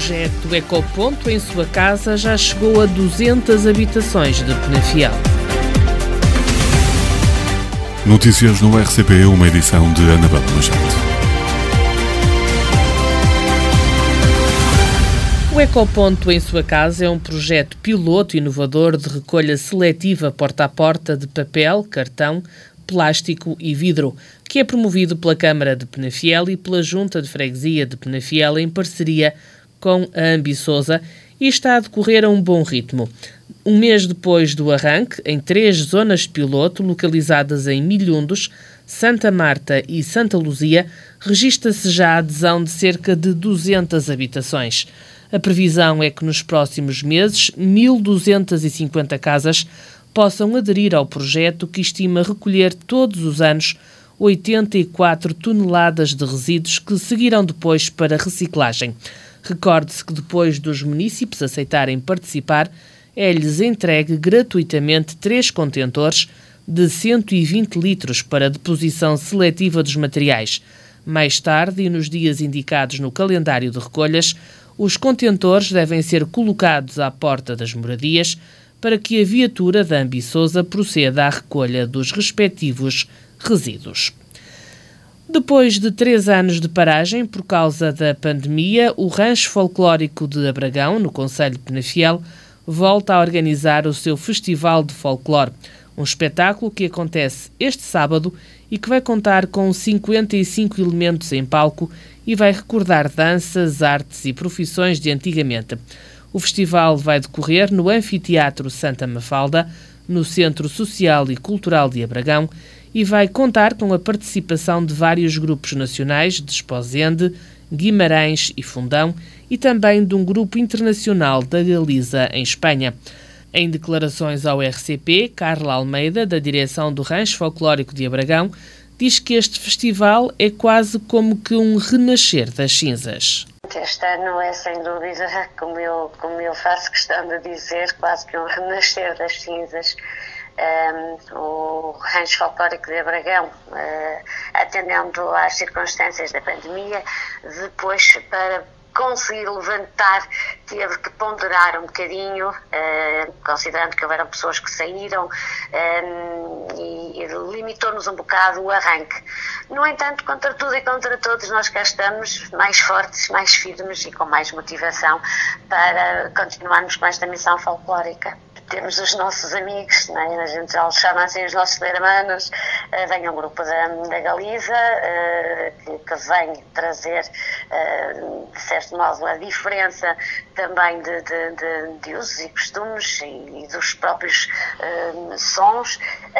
projeto Ecoponto em sua casa já chegou a 200 habitações de Penafiel. Notícias no RCP, uma edição de Anabela Majete. O Ecoponto em sua casa é um projeto piloto inovador de recolha seletiva porta a porta de papel, cartão, plástico e vidro, que é promovido pela Câmara de Penafiel e pela Junta de Freguesia de Penafiel em parceria com a Ambiçosa e está a decorrer a um bom ritmo. Um mês depois do arranque, em 3 zonas de piloto localizadas em Milhundos, Santa Marta e Santa Luzia, registra-se já a adesão de cerca de 200 habitações. A previsão é que nos próximos meses 1.250 casas possam aderir ao projeto que estima recolher todos os anos 84 toneladas de resíduos que seguirão depois para reciclagem. Recorde-se que depois dos munícipes aceitarem participar, é-lhes entregue gratuitamente 3 contentores de 120 litros para deposição seletiva dos materiais. Mais tarde e nos dias indicados no calendário de recolhas, os contentores devem ser colocados à porta das moradias para que a viatura da Ambiçosa proceda à recolha dos respectivos resíduos. Depois de 3 anos de paragem por causa da pandemia, o Rancho Folclórico de Abragão, no concelho de Penafiel, volta a organizar o seu Festival de Folclore, um espetáculo que acontece este sábado e que vai contar com 55 elementos em palco e vai recordar danças, artes e profissões de antigamente. O festival vai decorrer no Anfiteatro Santa Mafalda, no Centro Social e Cultural de Abragão, e vai contar com a participação de vários grupos nacionais de Esposende, Guimarães e Fundão e também de um grupo internacional da Galiza, em Espanha. Em declarações ao RCP, Carla Almeida, da direção do Rancho Folclórico de Abragão, diz que este festival é quase como que um renascer das cinzas. Este ano é, sem dúvida, como eu faço questão de dizer, quase que um renascer das cinzas. O Rancho Folclórico de Abragão, atendendo às circunstâncias da pandemia, depois para conseguir levantar, teve que ponderar um bocadinho, considerando que houveram pessoas que saíram, e limitou-nos um bocado o arranque. No entanto, contra tudo e contra todos, nós cá estamos mais fortes, mais firmes e com mais motivação para continuarmos com esta missão folclórica. Temos os nossos amigos, né? A gente já os chama assim os nossos hermanos. Vem um grupo da Galiza que vem trazer, de certo modo, a diferença também de usos e costumes e dos próprios sons,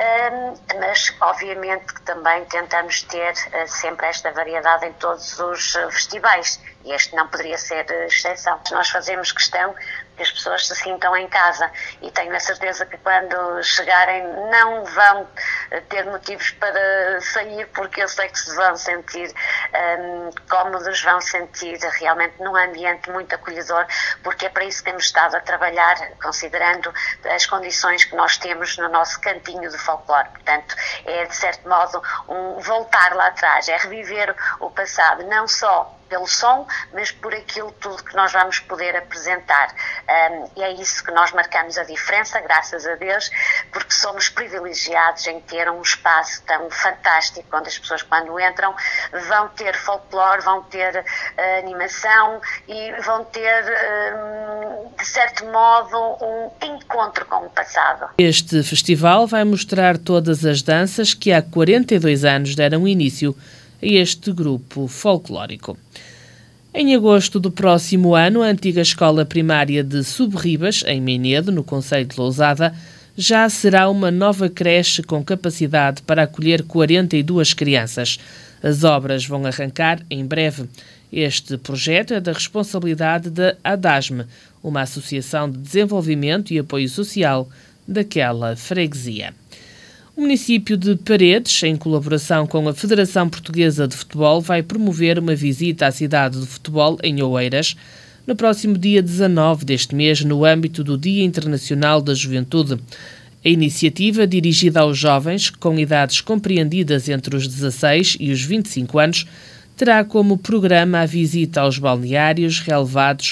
mas obviamente que também tentamos ter sempre esta variedade em todos os festivais. E este não poderia ser exceção. Nós fazemos questão que as pessoas se sintam em casa e tenho a certeza que quando chegarem não vão ter motivos para sair, porque eu sei que se vão sentir cómodos, vão sentir realmente num ambiente muito acolhedor, porque é para isso que temos estado a trabalhar, considerando as condições que nós temos no nosso cantinho de folclore. Portanto, é de certo modo um voltar lá atrás, é reviver o passado, não só pelo som, mas por aquilo tudo que nós vamos poder apresentar. E é isso que nós marcamos a diferença, graças a Deus, porque somos privilegiados em ter um espaço tão fantástico, onde as pessoas, quando entram, vão ter folclore, vão ter animação e vão ter, de certo modo, um encontro com o passado. Este festival vai mostrar todas as danças que há 42 anos deram início a este grupo folclórico. Em agosto do próximo ano, a antiga escola primária de Subribas, em Menedo, no concelho de Lousada, já será uma nova creche com capacidade para acolher 42 crianças. As obras vão arrancar em breve. Este projeto é da responsabilidade da ADASME, uma associação de desenvolvimento e apoio social daquela freguesia. O município de Paredes, em colaboração com a Federação Portuguesa de Futebol, vai promover uma visita à cidade de futebol em Oeiras no próximo dia 19 deste mês, no âmbito do Dia Internacional da Juventude. A iniciativa, dirigida aos jovens com idades compreendidas entre os 16 e os 25 anos, terá como programa a visita aos balneários, relevados,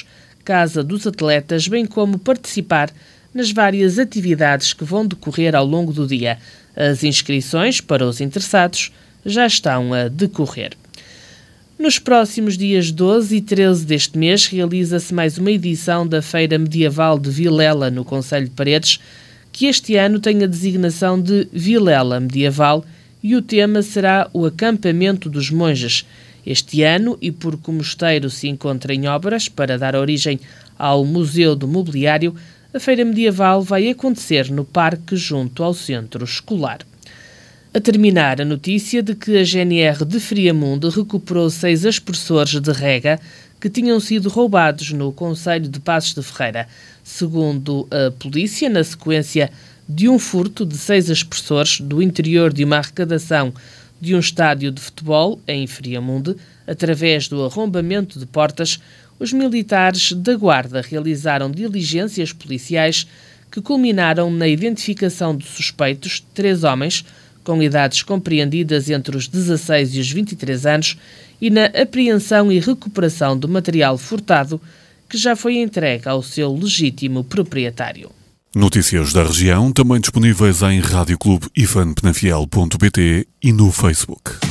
casa dos atletas, bem como participar nas várias atividades que vão decorrer ao longo do dia. As inscrições para os interessados já estão a decorrer. Nos próximos dias 12 e 13 deste mês realiza-se mais uma edição da Feira Medieval de Vilela, no concelho de Paredes, que este ano tem a designação de Vilela Medieval e o tema será o acampamento dos monges. Este ano, e porque o mosteiro se encontra em obras para dar origem ao Museu do Mobiliário, a Feira Medieval vai acontecer no parque junto ao centro escolar. A terminar, a notícia de que a GNR de Friamundo recuperou 6 aspersores de rega que tinham sido roubados no concelho de Passos de Ferreira. Segundo a polícia, na sequência de um furto de 6 aspersores do interior de uma arrecadação de um estádio de futebol em Friamundo, através do arrombamento de portas, os militares da Guarda realizaram diligências policiais que culminaram na identificação de suspeitos, 3 homens, com idades compreendidas entre os 16 e os 23 anos, e na apreensão e recuperação do material furtado, que já foi entregue ao seu legítimo proprietário. Notícias da região, também disponíveis em radioclube-ifan-penafiel.pt e no Facebook.